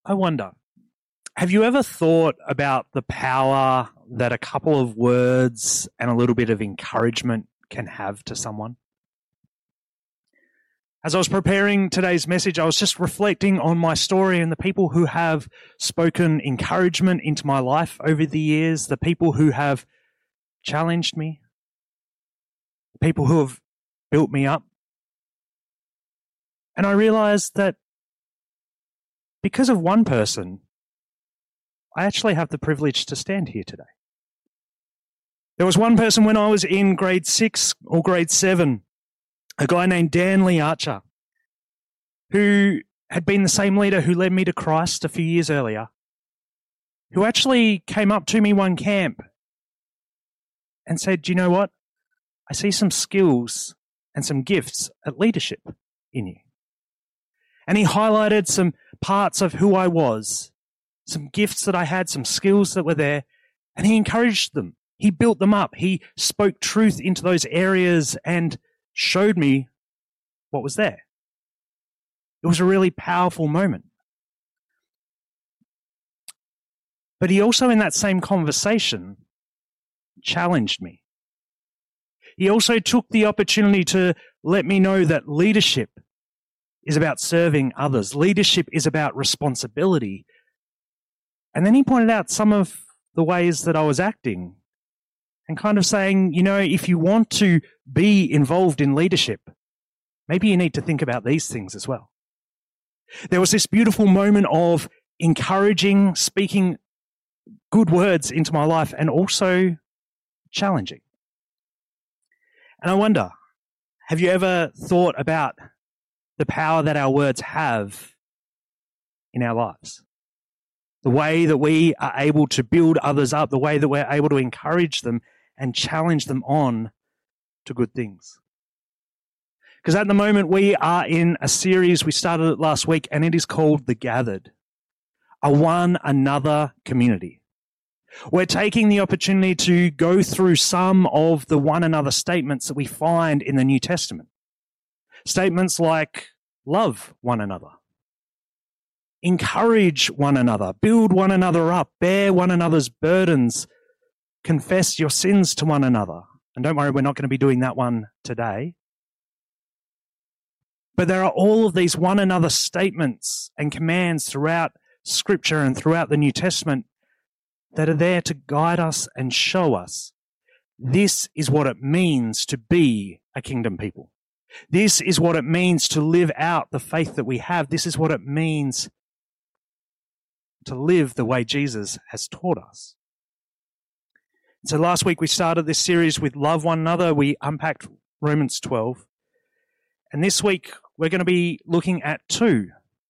I wonder, have you ever thought about the power that a couple of words and a little bit of encouragement can have to someone? As I was preparing today's message, I was just reflecting on my story and the people who have spoken encouragement into my life over the years, the people who have challenged me, the people who have built me up. And I realized that because of one person, I actually have the privilege to stand here today. There was one person when I was in grade 6 or grade 7, a guy named Dan Lee Archer, who had been the same leader who led me to Christ a few years earlier, who actually came up to me one camp and said, "Do you know what? I see some skills and some gifts at leadership in you." And he highlighted some parts of who I was, some gifts that I had, some skills that were there, and he encouraged them. He built them up. He spoke truth into those areas and showed me what was there. It was a really powerful moment. But he also, in that same conversation, challenged me. He also took the opportunity to let me know that leadership is about serving others. Leadership is about responsibility. And then he pointed out some of the ways that I was acting and kind of saying, if you want to be involved in leadership, maybe you need to think about these things as well. There was this beautiful moment of encouraging, speaking good words into my life, and also challenging. And I wonder, have you ever thought about the power that our words have in our lives? The way that we are able to build others up, the way that we're able to encourage them and challenge them on to good things. Because at the moment we are in a series, we started it last week, and it is called The Gathered, a one another community. We're taking the opportunity to go through some of the one another statements that we find in the New Testament. Statements like love one another, encourage one another, build one another up, bear one another's burdens, confess your sins to one another. And don't worry, we're not going to be doing that one today. But there are all of these one another statements and commands throughout Scripture and throughout the New Testament that are there to guide us and show us this is what it means to be a kingdom people. This is what it means to live out the faith that we have. This is what it means to live the way Jesus has taught us. So last week we started this series with love one another. We unpacked Romans 12. And this week we're going to be looking at two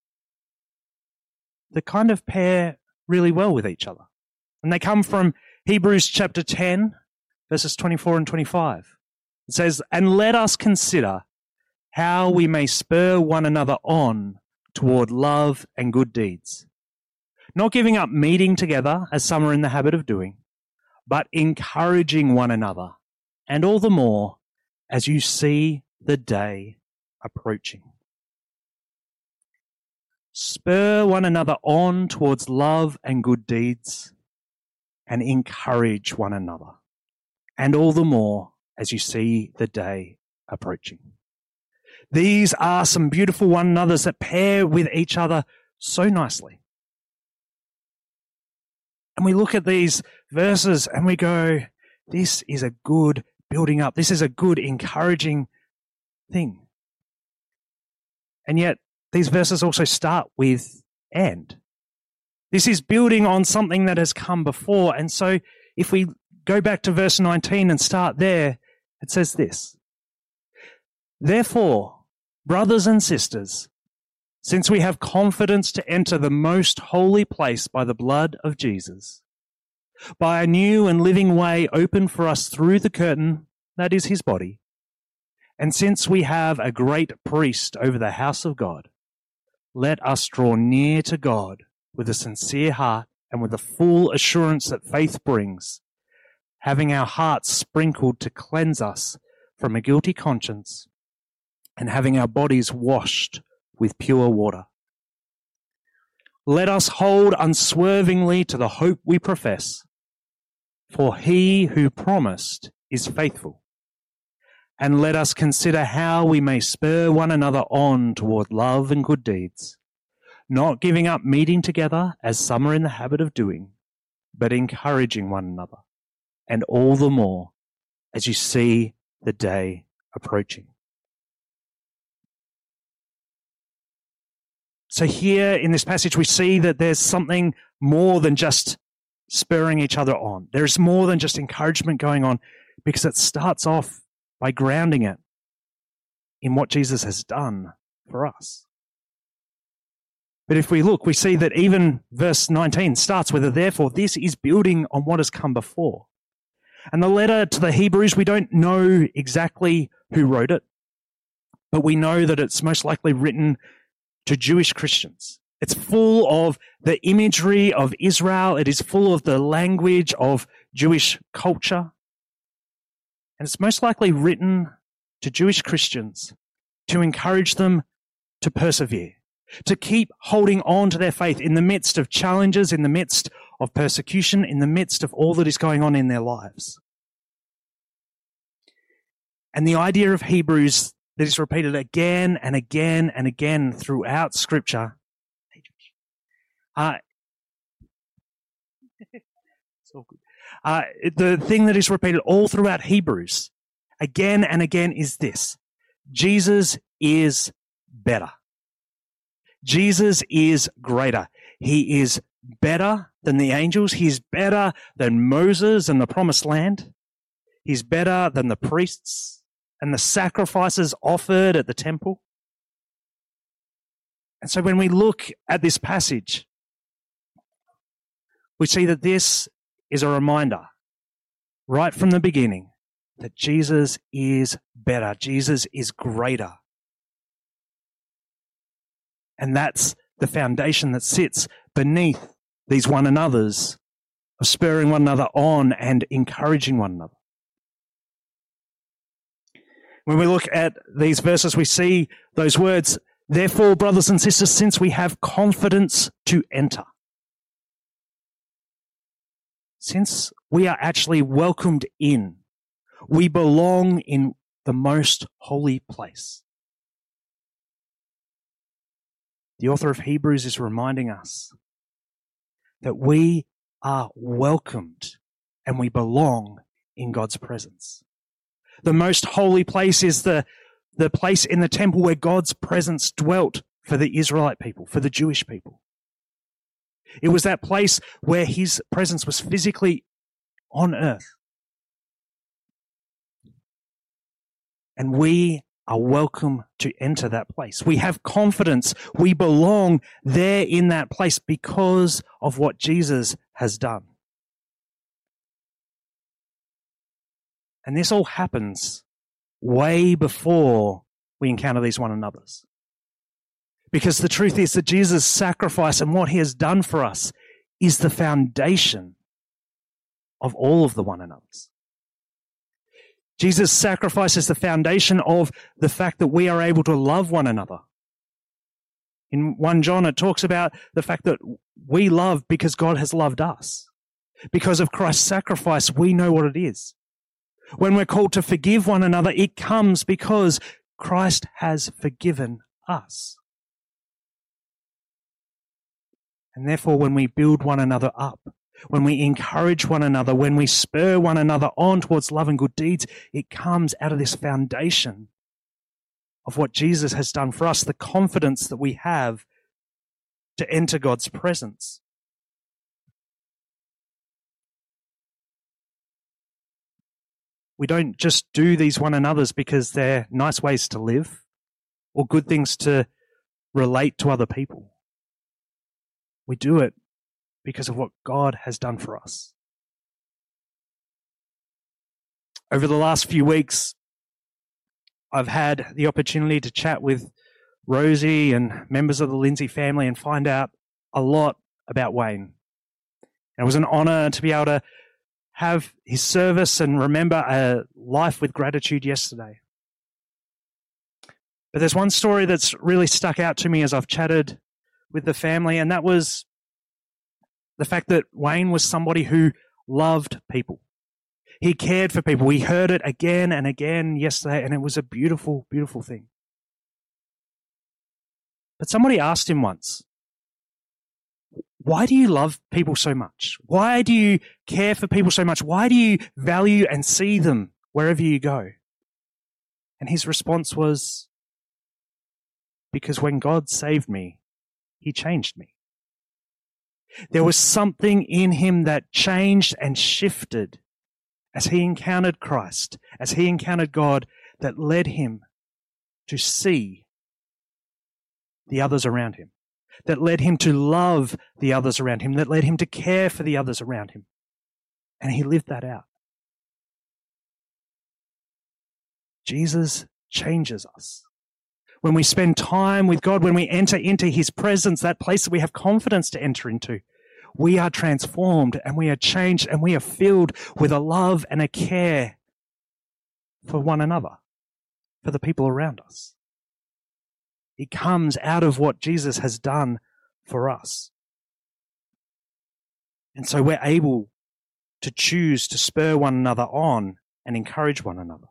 that kind of pair really well with each other. And they come from Hebrews chapter 10, verses 24 and 25. It says, "And let us consider how we may spur one another on toward love and good deeds, not giving up meeting together as some are in the habit of doing, but encouraging one another, and all the more as you see the day approaching." Spur one another on towards love and good deeds, and encourage one another, and all the more as you see the day approaching. These are some beautiful one another's that pair with each other so nicely. And we look at these verses and we go, this is a good building up. This is a good encouraging thing. And yet these verses also start with "and." This is building on something that has come before. And so if we go back to verse 19 and start there, it says this: "Therefore, brothers and sisters, since we have confidence to enter the most holy place by the blood of Jesus, by a new and living way opened for us through the curtain, that is his body, and since we have a great priest over the house of God, let us draw near to God with a sincere heart and with the full assurance that faith brings, having our hearts sprinkled to cleanse us from a guilty conscience, and having our bodies washed with pure water." let us hold unswervingly to the hope we profess, for he who promised is faithful. And let us consider how we may spur one another on toward love and good deeds, not giving up meeting together as some are in the habit of doing, but encouraging one another, and all the more as you see the day approaching. So here in this passage, we see that there's something more than just spurring each other on. There's more than just encouragement going on, because it starts off by grounding it in what Jesus has done for us. But if we look, we see that even verse 19 starts with a therefore. This is building on what has come before. And the letter to the Hebrews, we don't know exactly who wrote it, but we know that it's most likely written to Jewish Christians. It's full of the imagery of Israel. It is full of the language of Jewish culture. And it's most likely written to Jewish Christians to encourage them to persevere, to keep holding on to their faith in the midst of challenges, in the midst of persecution, in the midst of all that is going on in their lives. And the idea of Hebrews that is repeated again and again and again throughout Scripture. It's all good. The thing that is repeated all throughout Hebrews, again and again, is this: Jesus is better. Jesus is greater. He is better than the angels. He is better than Moses and the promised land. He's better than the priests and the sacrifices offered at the temple. And so when we look at this passage, we see that this is a reminder right from the beginning that Jesus is better. Jesus is greater. And that's the foundation that sits beneath these one another's, of spurring one another on and encouraging one another. When we look at these verses, we see those words, therefore, brothers and sisters, since we have confidence to enter. Since we are actually welcomed in, we belong in the most holy place. The author of Hebrews is reminding us that we are welcomed and we belong in God's presence. The most holy place is the place in the temple where God's presence dwelt for the Israelite people, for the Jewish people. It was that place where his presence was physically on earth. And we are welcome to enter that place. We have confidence. We belong there in that place because of what Jesus has done. And this all happens way before we encounter these one another's. Because the truth is that Jesus' sacrifice and what he has done for us is the foundation of all of the one another's. Jesus' sacrifice is the foundation of the fact that we are able to love one another. In 1 John, it talks about the fact that we love because God has loved us. Because of Christ's sacrifice, we know what it is. When we're called to forgive one another, it comes because Christ has forgiven us. And therefore, when we build one another up, when we encourage one another, when we spur one another on towards love and good deeds, it comes out of this foundation of what Jesus has done for us, the confidence that we have to enter God's presence. We don't just do these one another's because they're nice ways to live or good things to relate to other people. We do it because of what God has done for us. Over the last few weeks, I've had the opportunity to chat with Rosie and members of the Lindsay family and find out a lot about Wayne. It was an honor to be able to have his service and remember a life with gratitude yesterday. But there's one story that's really stuck out to me as I've chatted with the family, and that was the fact that Wayne was somebody who loved people. He cared for people. We heard it again and again yesterday, and it was a beautiful, beautiful thing. But somebody asked him once, why do you love people so much? Why do you care for people so much? Why do you value and see them wherever you go? And his response was, because when God saved me, he changed me. There was something in him that changed and shifted as he encountered Christ, as he encountered God, that led him to see the others around him, that led him to love the others around him, that led him to care for the others around him. And he lived that out. Jesus changes us. When we spend time with God, when we enter into his presence, that place that we have confidence to enter into, we are transformed and we are changed and we are filled with a love and a care for one another, for the people around us. It comes out of what Jesus has done for us. And so we're able to choose to spur one another on and encourage one another.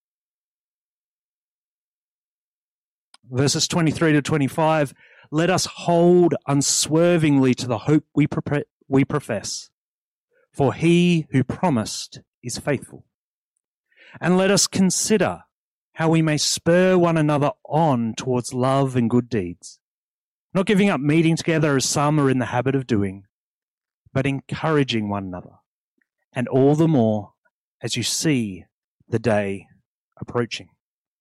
Verses 23 to 25, let us hold unswervingly to the hope we profess, for he who promised is faithful. And let us consider how we may spur one another on towards love and good deeds, not giving up meeting together as some are in the habit of doing, but encouraging one another, and all the more as you see the day approaching.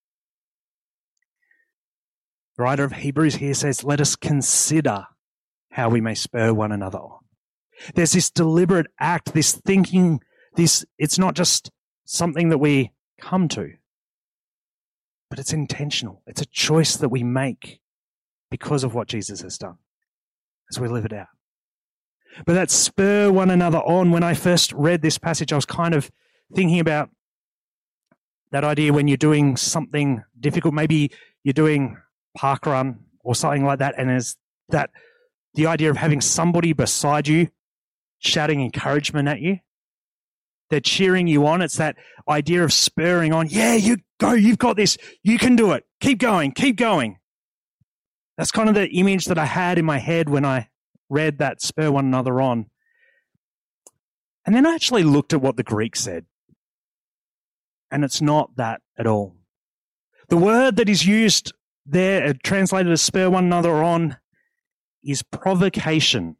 The writer of Hebrews here says, let us consider how we may spur one another on. There's this deliberate act, this thinking, it's not just something that we come to, but it's intentional. It's a choice that we make because of what Jesus has done as we live it out. But that spur one another on, when I first read this passage, I was kind of thinking about that idea when you're doing something difficult. Maybe you're doing park run or something like that, and there's that the idea of having somebody beside you shouting encouragement at you. They're cheering you on. It's that idea of spurring on. Yeah, you go, you've got this, you can do it. Keep going, keep going. That's kind of the image that I had in my head when I read that spur one another on. And then I actually looked at what the Greek said, and it's not that at all. The word that is used there, translated as spur one another on, is provocation.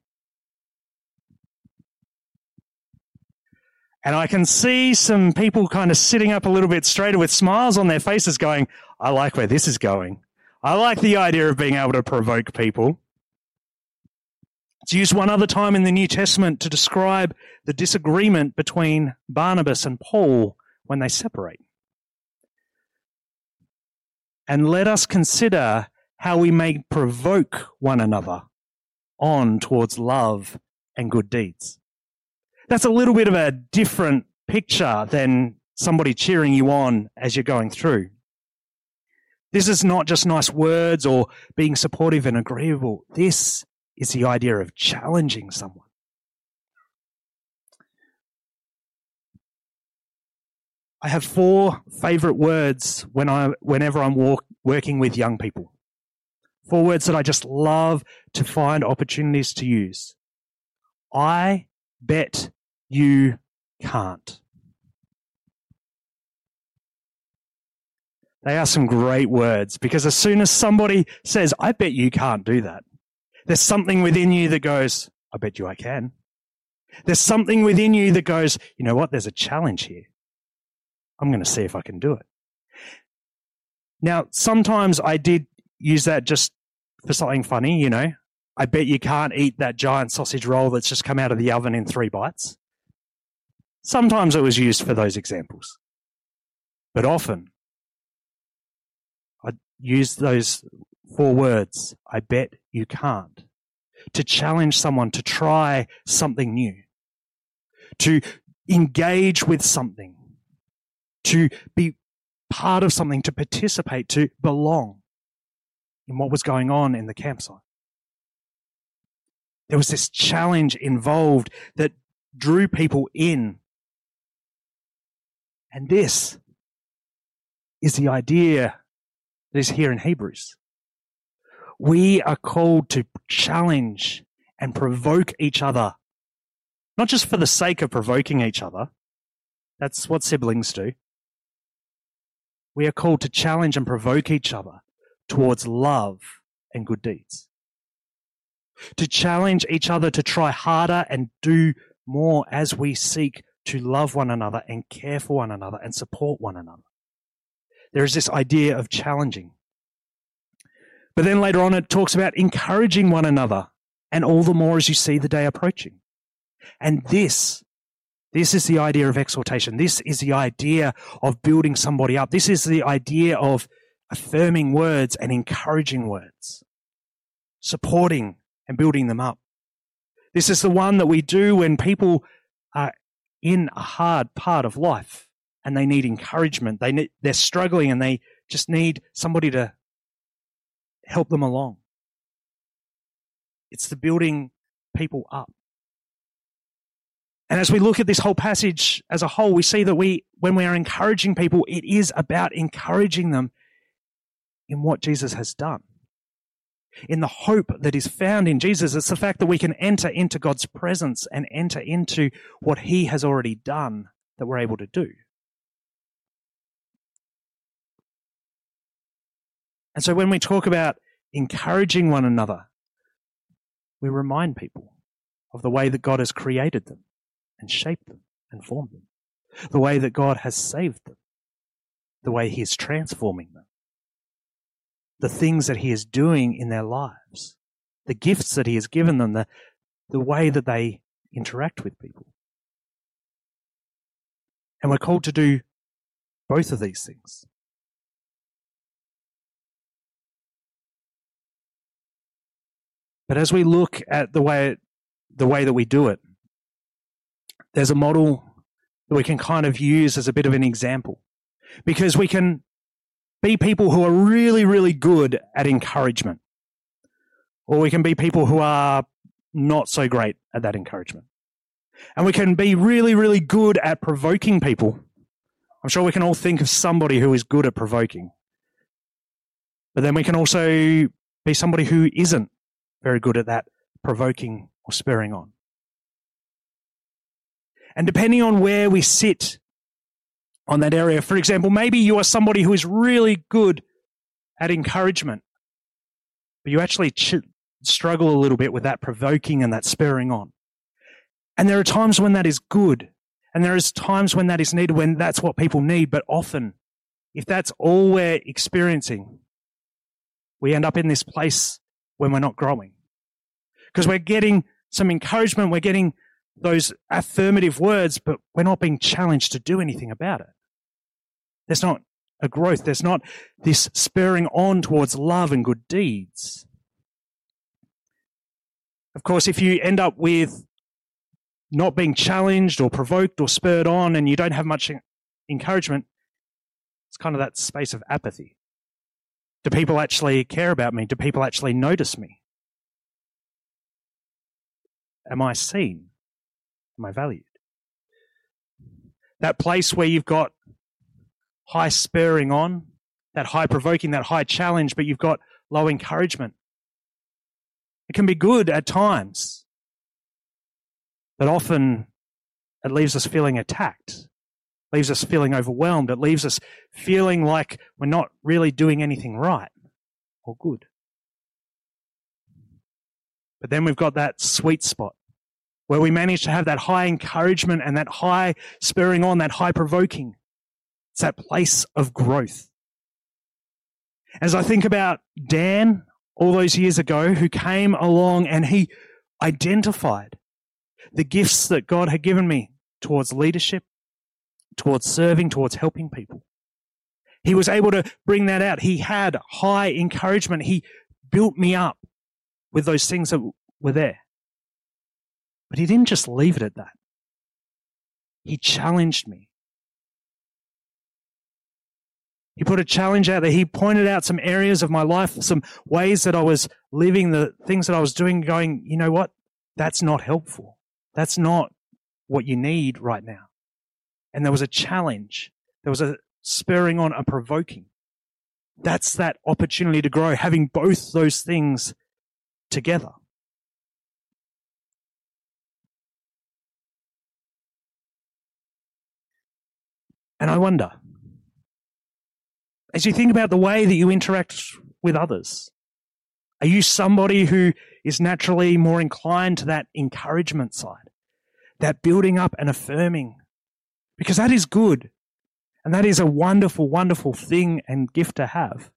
And I can see some people kind of sitting up a little bit straighter with smiles on their faces going, I like where this is going. I like the idea of being able to provoke people. It's used one other time in the New Testament to describe the disagreement between Barnabas and Paul when they separate. And let us consider how we may provoke one another on towards love and good deeds. That's a little bit of a different picture than somebody cheering you on as you're going through. This is not just nice words or being supportive and agreeable. This is the idea of challenging someone. I have 4 favorite words whenever I'm working with young people. 4 words that I just love to find opportunities to use. I bet you can't. They are some great words, because as soon as somebody says, I bet you can't do that, there's something within you that goes, I bet you I can. There's something within you that goes, you know what, there's a challenge here. I'm going to see if I can do it. Now, sometimes I did use that just for something funny, you know. I bet you can't eat that giant sausage roll that's just come out of the oven in 3 bites. Sometimes it was used for those examples. But often, I use those 4 words, I bet you can't, to challenge someone to try something new, to engage with something, to be part of something, to participate, to belong in what was going on in the campsite. There was this challenge involved that drew people in. And this is the idea that is here in Hebrews. We are called to challenge and provoke each other, not just for the sake of provoking each other. That's what siblings do. We are called to challenge and provoke each other towards love and good deeds. To challenge each other to try harder and do more as we seek to love one another and care for one another and support one another. There is this idea of challenging. But then later on it talks about encouraging one another, and all the more as you see the day approaching. And this is the idea of exhortation. This is the idea of building somebody up. This is the idea of affirming words and encouraging words, supporting and building them up. This is the one that we do when people are in a hard part of life and they need encouragement. They're struggling and they just need somebody to help them along. It's the building people up. And as we look at this whole passage as a whole, we see that when we are encouraging people, it is about encouraging them in what Jesus has done, in the hope that is found in Jesus. It's the fact that we can enter into God's presence and enter into what he has already done that we're able to do. And so when we talk about encouraging one another, we remind people of the way that God has created them and shaped them and formed them, the way that God has saved them, the way he is transforming them, the things that he is doing in their lives, the gifts that he has given them, the way that they interact with people. And we're called to do both of these things. But as we look at the way that we do it, there's a model that we can kind of use as a bit of an example, because we can be people who are really, really good at encouragement, or we can be people who are not so great at that encouragement. And we can be really, really good at provoking people. I'm sure we can all think of somebody who is good at provoking. But then we can also be somebody who isn't very good at that provoking or spurring on. And depending on where we sit on that area, for example, maybe you are somebody who is really good at encouragement, but you actually struggle a little bit with that provoking and that spurring on. And there are times when that is good, and there is times when that is needed, when that's what people need. But often, if that's all we're experiencing, we end up in this place when we're not growing. Because we're getting some encouragement, we're getting those affirmative words, but we're not being challenged to do anything about it. There's not a growth. There's not this spurring on towards love and good deeds. Of course, if you end up with not being challenged or provoked or spurred on and you don't have much encouragement, it's kind of that space of apathy. Do people actually care about me? Do people actually notice me? Am I seen? Am I valued? That place where you've got high spurring on, that high provoking, that high challenge, but you've got low encouragement. It can be good at times, but often it leaves us feeling attacked, leaves us feeling overwhelmed. It leaves us feeling like we're not really doing anything right or good. But then we've got that sweet spot where we manage to have that high encouragement and that high spurring on, that high provoking. It's that place of growth. As I think about Dan all those years ago, who came along and he identified the gifts that God had given me towards leadership, towards serving, towards helping people. He was able to bring that out. He had high encouragement. He built me up with those things that were there. But he didn't just leave it at that. He challenged me. He put a challenge out there. He pointed out some areas of my life, some ways that I was living, the things that I was doing, going, you know what? That's not helpful. That's not what you need right now. And there was a challenge. There was a spurring on, a provoking. That's that opportunity to grow, having both those things together. And I wonder, as you think about the way that you interact with others, are you somebody who is naturally more inclined to that encouragement side, that building up and affirming? Because that is good. And that is a wonderful, wonderful thing and gift to have.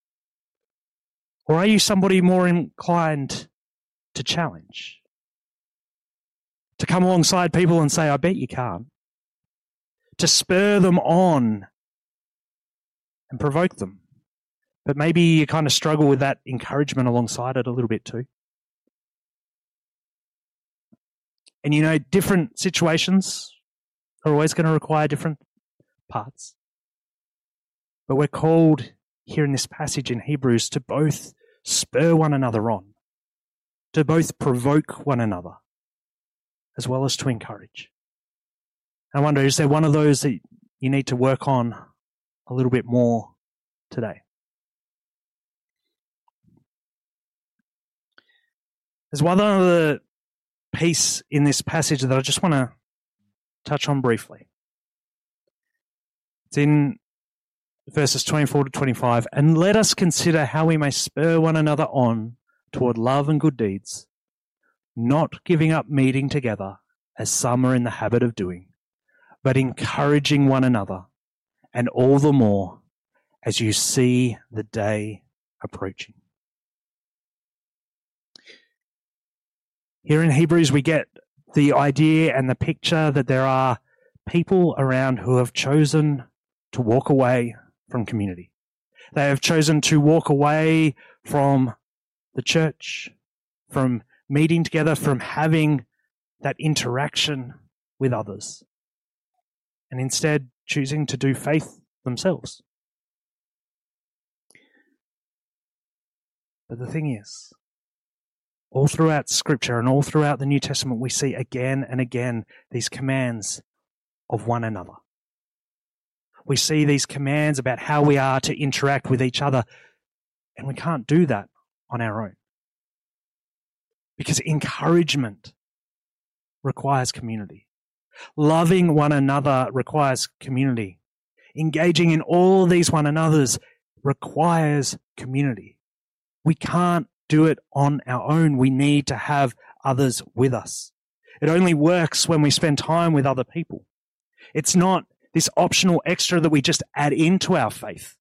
Or are you somebody more inclined to challenge? To come alongside people and say, I bet you can't. To spur them on and provoke them. But maybe you kind of struggle with that encouragement alongside it a little bit too. And you know, different situations are always going to require different parts. But we're called here in this passage in Hebrews to both spur one another on, to both provoke one another, as well as to encourage. I wonder, is there one of those that you need to work on a little bit more today? There's one other piece in this passage that I just want to touch on briefly. It's in verses 24 to 25. And let us consider how we may spur one another on toward love and good deeds, not giving up meeting together as some are in the habit of doing, but encouraging one another, and all the more as you see the day approaching. Here in Hebrews, we get the idea and the picture that there are people around who have chosen to walk away from community. They have chosen to walk away from the church, from meeting together, from having that interaction with others, and instead choosing to do faith themselves. But the thing is, all throughout Scripture and all throughout the New Testament, we see again and again these commands of one another. We see these commands about how we are to interact with each other, and we can't do that on our own. Because encouragement requires community. Loving one another requires community. Engaging in all these one another's requires community. We can't do it on our own. We need to have others with us. It only works when we spend time with other people. It's not this optional extra that we just add into our faith.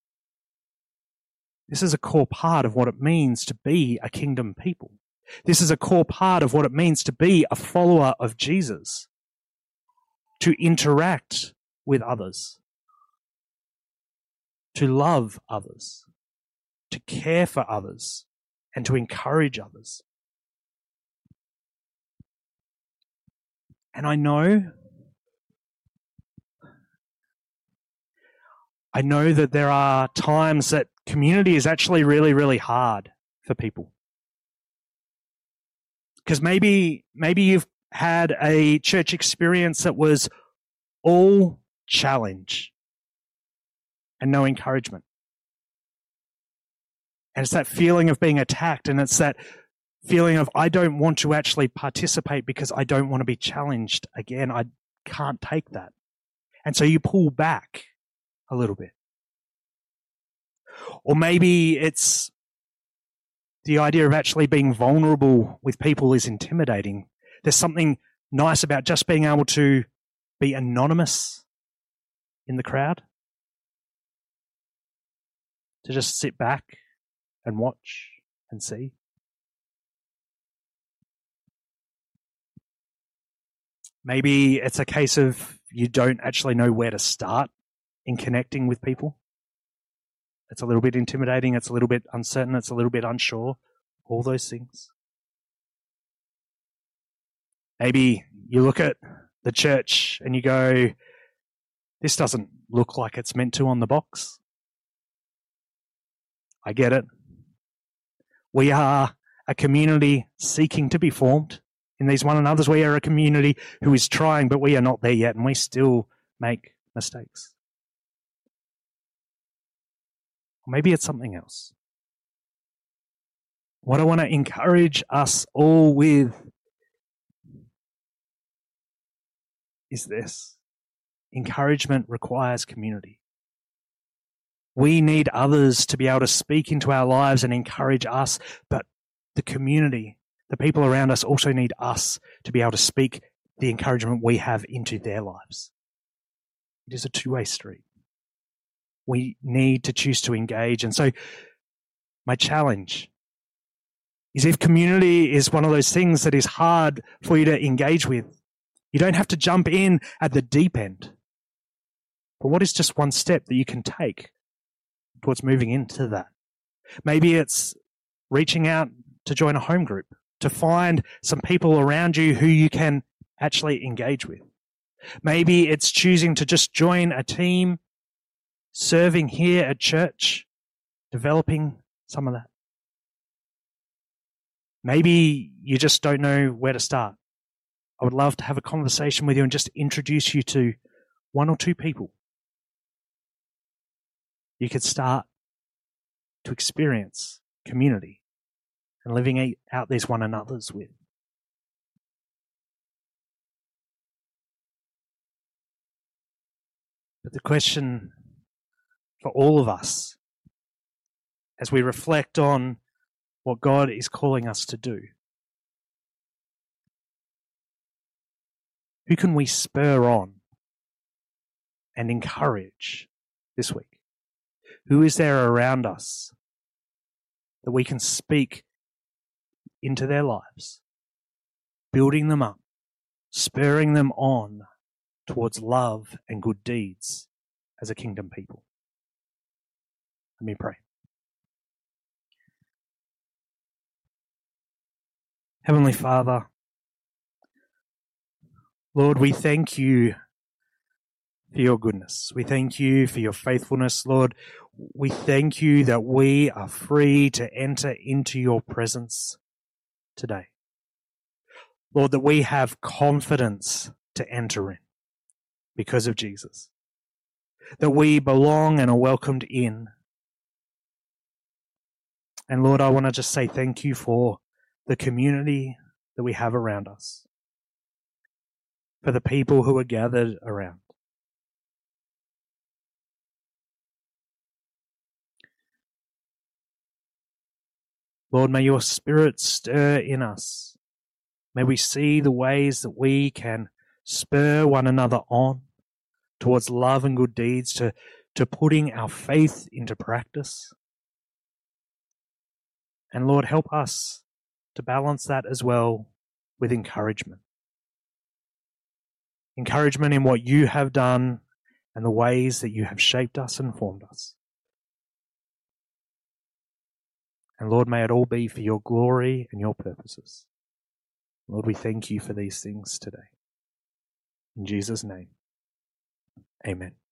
This is a core part of what it means to be a kingdom people. This is a core part of what it means to be a follower of Jesus, to interact with others, to love others, to care for others, and to encourage others. And I know that there are times that community is actually really, really hard for people. Because maybe you've had a church experience that was all challenge and no encouragement. And it's that feeling of being attacked, and it's that feeling of, I don't want to actually participate because I don't want to be challenged again. I can't take that. And so you pull back a little bit. Or maybe it's the idea of actually being vulnerable with people is intimidating. There's something nice about just being able to be anonymous in the crowd, to just sit back and watch and see. Maybe it's a case of you don't actually know where to start in connecting with people. It's a little bit intimidating, it's a little bit uncertain, it's a little bit unsure, all those things. Maybe you look at the church and you go, this doesn't look like it's meant to on the box. I get it. We are a community seeking to be formed. In these one another's, we are a community who is trying, but we are not there yet, and we still make mistakes. Or maybe it's something else. What I want to encourage us all with is this. Encouragement requires community. We need others to be able to speak into our lives and encourage us, but the community, the people around us also need us to be able to speak the encouragement we have into their lives. It is a two-way street. We need to choose to engage. And so my challenge is, if community is one of those things that is hard for you to engage with, you don't have to jump in at the deep end. But what is just one step that you can take towards moving into that? Maybe it's reaching out to join a home group, to find some people around you who you can actually engage with. Maybe it's choosing to just join a team, serving here at church, developing some of that. Maybe you just don't know where to start. I would love to have a conversation with you and just introduce you to one or two people you could start to experience community and living out these one another's with. But the question for all of us, as we reflect on what God is calling us to do, who can we spur on and encourage this week? Who is there around us that we can speak into their lives, building them up, spurring them on towards love and good deeds as a kingdom people? Let me pray. Heavenly Father, Lord, we thank you for your goodness. We thank you for your faithfulness, Lord. We thank you that we are free to enter into your presence today. Lord, that we have confidence to enter in because of Jesus. That we belong and are welcomed in. And Lord, I want to just say thank you for the community that we have around us, for the people who are gathered around. Lord, may your Spirit stir in us. May we see the ways that we can spur one another on towards love and good deeds, to putting our faith into practice. And Lord, help us to balance that as well with encouragement. Encouragement in what you have done and the ways that you have shaped us and formed us. And Lord, may it all be for your glory and your purposes. Lord, we thank you for these things today. In Jesus' name, amen.